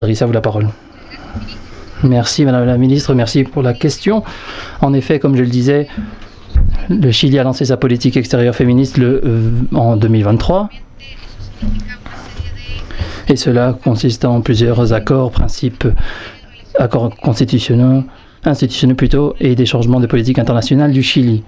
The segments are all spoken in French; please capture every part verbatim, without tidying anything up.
À vous la parole. Merci Madame la Ministre, merci pour la question. En effet, comme je le disais, le Chili a lancé sa politique extérieure féministe le, euh, en deux mille vingt-trois. Et cela consiste en plusieurs accords, principes, accords constitutionnels, institutionnels plutôt, et des changements de politique internationale du Chili.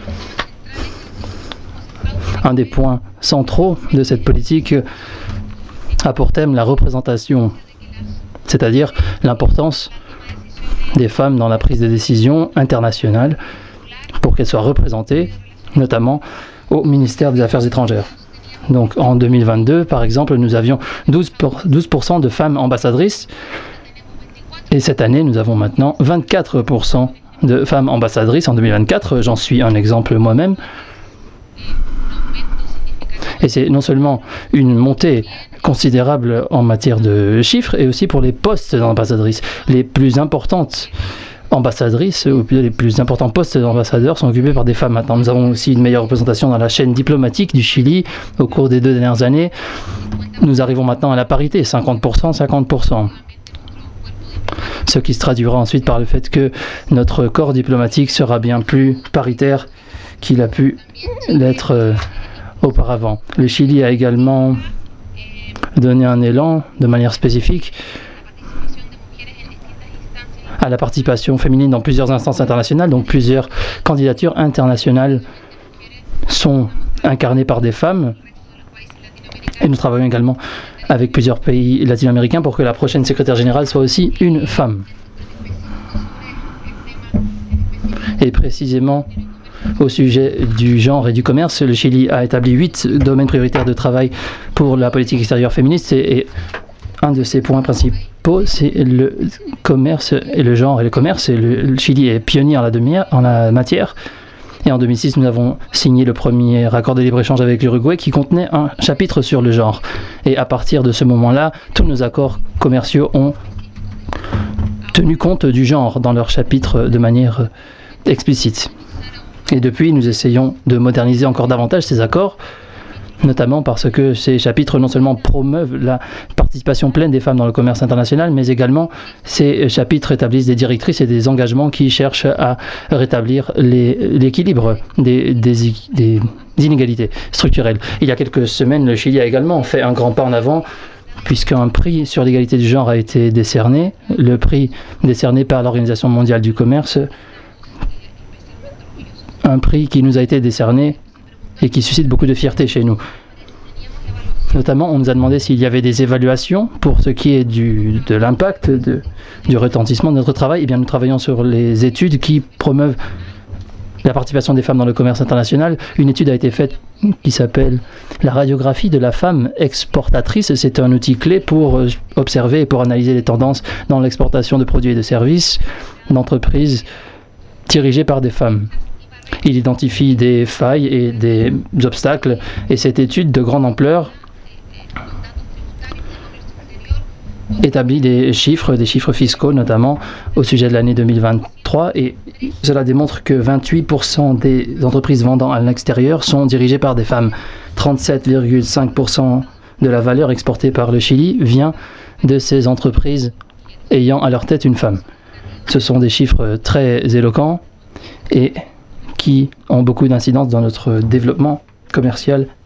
Un des points centraux de cette politique a pour thème la représentation, c'est-à-dire l'importance des femmes dans la prise de décision internationale pour qu'elles soient représentées, notamment au ministère des Affaires étrangères. Donc en deux mille vingt-deux, par exemple, nous avions douze pour cent de femmes ambassadrices et cette année, nous avons maintenant vingt-quatre pour cent de femmes ambassadrices en deux mille vingt-quatre. J'en suis un exemple moi-même. Et c'est non seulement une montée considérable en matière de chiffres, et aussi pour les postes d'ambassadrices. Les plus importantes ambassadrices, ou les plus importants postes d'ambassadeurs sont occupés par des femmes maintenant. Nous avons aussi une meilleure représentation dans la chaîne diplomatique du Chili au cours des deux dernières années. Nous arrivons maintenant à la parité, cinquante pour cent, cinquante pour cent. Ce qui se traduira ensuite par le fait que notre corps diplomatique sera bien plus paritaire qu'il a pu l'être euh, auparavant. Le Chili a également donné un élan de manière spécifique à la participation féminine dans plusieurs instances internationales, donc plusieurs candidatures internationales sont incarnées par des femmes. Et nous travaillons également avec plusieurs pays latino-américains pour que la prochaine secrétaire générale soit aussi une femme. Et précisément au sujet du genre et du commerce, le Chili a établi huit domaines prioritaires de travail pour la politique extérieure féministe et, et un de ses points principaux, c'est le commerce et le genre et le commerce. Et le, le Chili est pionnier en la, demi- en la matière. Et en deux mille six, nous avons signé le premier accord de libre-échange avec l'Uruguay qui contenait un chapitre sur le genre. Et à partir de ce moment-là, tous nos accords commerciaux ont tenu compte du genre dans leur chapitre de manière explicite. Et depuis, nous essayons de moderniser encore davantage ces accords, notamment parce que ces chapitres non seulement promeuvent la participation pleine des femmes dans le commerce international, mais également ces chapitres établissent des directrices et des engagements qui cherchent à rétablir les, l'équilibre des, des, des inégalités structurelles. Il y a quelques semaines, le Chili a également fait un grand pas en avant, puisqu'un prix sur l'égalité du genre a été décerné, le prix décerné par l'Organisation mondiale du commerce, un prix qui nous a été décerné et qui suscite beaucoup de fierté chez nous. Notamment, on nous a demandé s'il y avait des évaluations pour ce qui est du, de l'impact, de, du retentissement de notre travail. Eh bien, nous travaillons sur les études qui promeuvent la participation des femmes dans le commerce international. Une étude a été faite qui s'appelle la radiographie de la femme exportatrice. C'est un outil clé pour observer et pour analyser les tendances dans l'exportation de produits et de services d'entreprises dirigées par des femmes. Il identifie des failles et des obstacles, et cette étude de grande ampleur établit des chiffres, des chiffres fiscaux notamment au sujet de l'année deux mille vingt-trois, et cela démontre que vingt-huit pour cent des entreprises vendant à l'extérieur sont dirigées par des femmes. trente-sept virgule cinq pour cent de la valeur exportée par le Chili vient de ces entreprises ayant à leur tête une femme. Ce sont des chiffres très éloquents et qui ont beaucoup d'incidence dans notre développement commercial